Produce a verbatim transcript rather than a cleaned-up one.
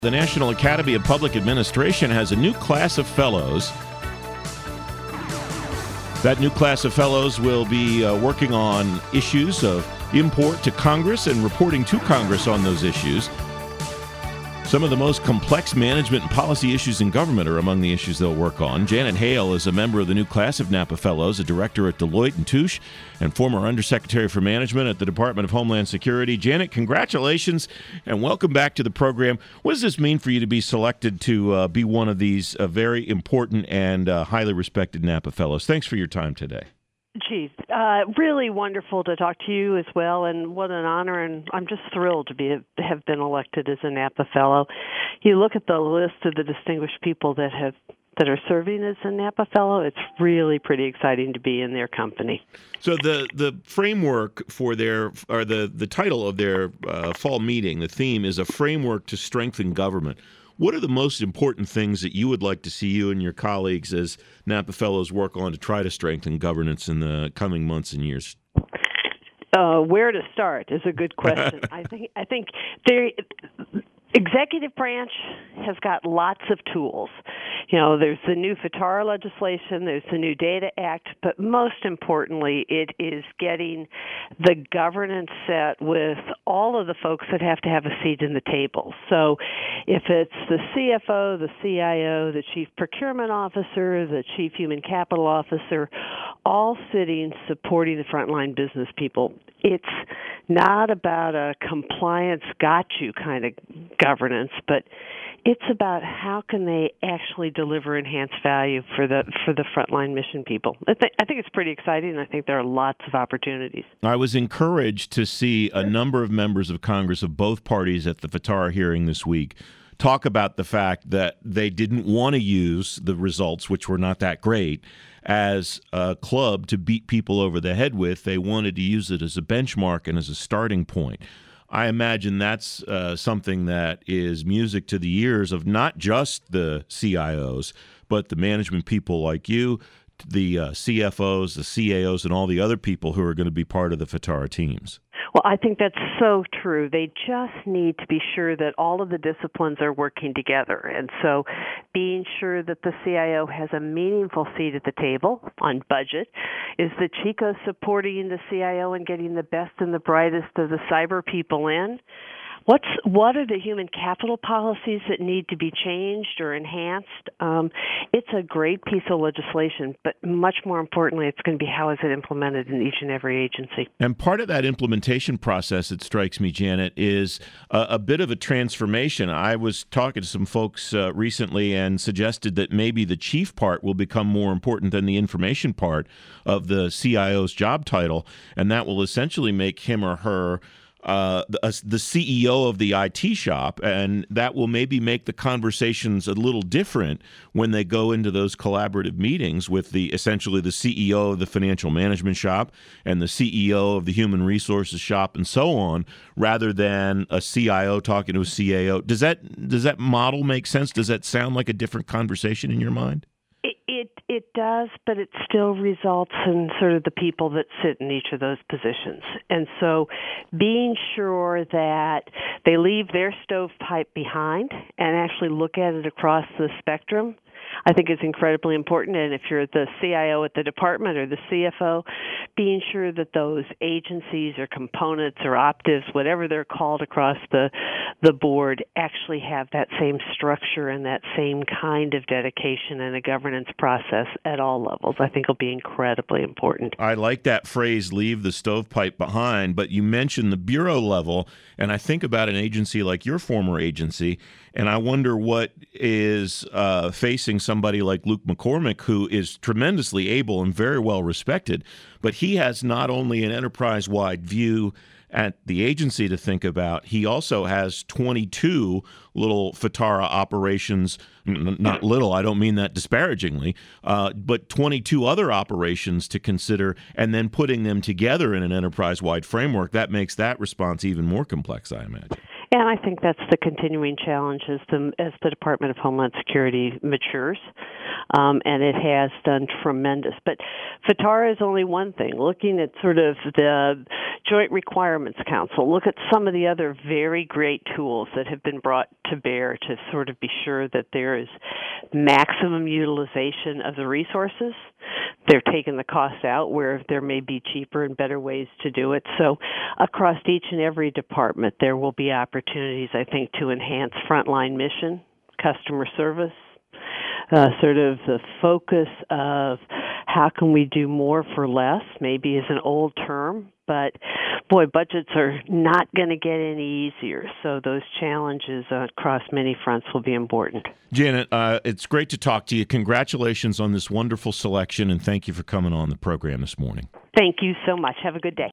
The National Academy of Public Administration has a new class of fellows. That new class of fellows will be uh, working on issues of import to Congress and reporting to Congress on those issues. Some of the most complex management and policy issues in government are among the issues they'll work on. Janet Hale is a member of the new class of NAPA Fellows, a director at Deloitte and Touche, and former Undersecretary for Management at the Department of Homeland Security. Janet, congratulations and welcome back to the program. What does this mean for you to be selected to uh, be one of these uh, very important and uh, highly respected NAPA Fellows? Thanks for your time today. Geez, uh, really wonderful to talk to you as well, and what an honor, and I'm just thrilled to be have been elected as a NAPA Fellow. You look at the list of the distinguished people that have that are serving as a NAPA Fellow, it's really pretty exciting to be in their company. So the, the framework for their, or the, the title of their uh, fall meeting, the theme is a framework to strengthen government. What are the most important things that you would like to see you and your colleagues as NAPA Fellows work on to try to strengthen governance in the coming months and years? Uh, where to start is a good question. I think I think there. Executive branch has got lots of tools. You know, there's the new FITARA legislation, there's the new Data Act, but most importantly, it is getting the governance set with all of the folks that have to have a seat in the table. So if it's the C F O, the C I O, the Chief Procurement Officer, the Chief Human Capital Officer, all sitting supporting the frontline business people, it's not about a compliance got you kind of governance, but it's about how can they actually deliver enhanced value for the for the frontline mission people. I, th- I think it's pretty exciting, and I think there are lots of opportunities. I was encouraged to see a number of members of Congress of both parties at the FITARA hearing this week talk about the fact that they didn't want to use the results, which were not that great, as a club to beat people over the head with. They wanted to use it as a benchmark and as a starting point. I imagine that's uh, something that is music to the ears of not just the C I Os, but the management people like you, the uh, C F Os, the C A Os, and all the other people who are going to be part of the FITARA teams. Well, I think that's so true. They just need to be sure that all of the disciplines are working together. And so being sure that the C I O has a meaningful seat at the table on budget. Is the CHICO supporting the C I O and getting the best and the brightest of the cyber people in? What's what are the human capital policies that need to be changed or enhanced? Um, it's a great piece of legislation, but much more importantly, it's going to be how is it implemented in each and every agency. And part of that implementation process, it strikes me, Janet, is a, a bit of a transformation. I was talking to some folks uh, recently and suggested that maybe the chief part will become more important than the information part of the C I O's job title, and that will essentially make him or her Uh, the, the C E O of the I T shop, and that will maybe make the conversations a little different when they go into those collaborative meetings with the essentially the C E O of the financial management shop and the C E O of the human resources shop and so on, rather than a C I O talking to a C A O. Does that does that model make sense? Does that sound like a different conversation in your mind? It, it it does, but it still results in sort of the people that sit in each of those positions. And so being sure that they leave their stovepipe behind and actually look at it across the spectrum, I think is incredibly important. And if you're the C I O at the department or the C F O, being sure that those agencies or components or optives, whatever they're called across the the board, actually have that same structure and that same kind of dedication and a governance process at all levels, I think will be incredibly important. I like that phrase, leave the stovepipe behind, but you mentioned the bureau level, and I think about an agency like your former agency, and I wonder what is uh, facing somebody like Luke McCormick, who is tremendously able and very well respected, but he has not only an enterprise-wide view at the agency to think about, he also has twenty-two little FITARA operations, n- not little, I don't mean that disparagingly, uh, but twenty-two other operations to consider, and then putting them together in an enterprise-wide framework. That makes that response even more complex, I imagine. And I think that's the continuing challenge as the, as the Department of Homeland Security matures, um, and it has done tremendous. But FITARA is only one thing. Looking at sort of the Joint Requirements Council, look at some of the other very great tools that have been brought to bear to sort of be sure that there is maximum utilization of the resources. They're taking the cost out where there may be cheaper and better ways to do it. So across each and every department, there will be opportunities, I think, to enhance frontline mission, customer service, uh, sort of the focus of how can we do more for less, maybe is an old term, but boy, budgets are not going to get any easier. So those challenges uh, across many fronts will be important. Janet, uh, it's great to talk to you. Congratulations on this wonderful selection, and thank you for coming on the program this morning. Thank you so much. Have a good day.